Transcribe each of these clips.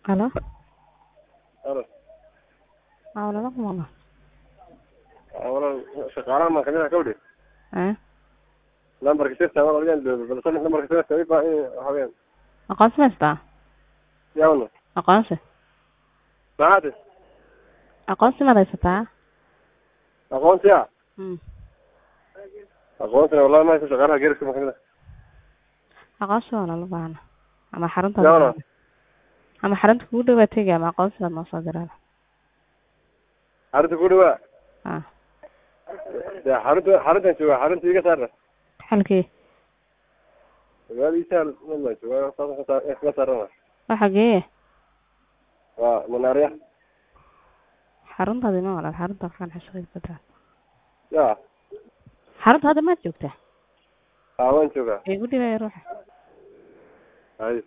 Halo? Halo. Hawlana kuma. Walaal shaqaalaha ma kamid ah gabadhi. Number kasta waa waliyan balsan number kasta ay baa haween. Aqoonsi maysta? Yaawna. Aqoonsi. Baad. Aqoonsi ma haysataa? Aqoonsiya. Hmm. Aqoonsiga wallahi ma haysto shaqaalaha geerka ma kamid ah. Aqoonsi waa la baahna. Ama xarunta. Yaawna. Ama xarunta kugu dhawaatay ama aqoonsiga ma soo diraa. Xarunta ku dhawaa. Ah. Ya xarunta jooga xarunta iga saarna. Halkii. Waliisa wallahi jooga iska saarna. Waxa geeyay? Waa Manaariya. Xarunta ma wala xarunta kan xashaqay badan. Ya. Xarunta hada ma joogtaa? Waan jooga. Ee guddiga ruuxa. Ay.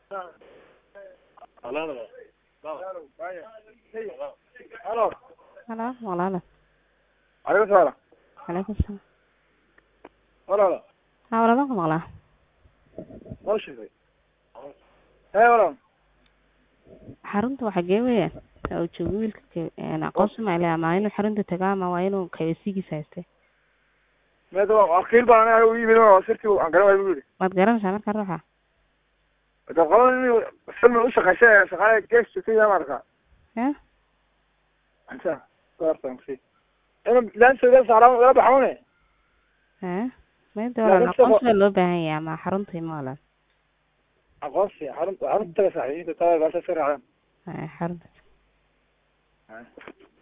Halo. Halo, walaal. Alaykum salaam. Alaykum salaam. Walaal. Hawlana kuma. Waa shaqay. Walaal. Xarunta waxa geeyay oo joogo wiilka aqoonsi ma ilaa ma inuu xarunta tagaama waa inuu kaysigiisa haystay. Meedo akhir baan ay u yimid oo sirtii aan garan waayay buu. Mad garanaysaa marka ruuxa? Dadqalan inuu shaqeeyo shaqada geeska ka marka. Anta qartan si. Laan soo saaran wala baxoone. Meedo aqoonsi loo baahan yahay ma xarunta ma wala. Aqoonsi xarunta saxiixda taa baa soo raacay. Xarunta.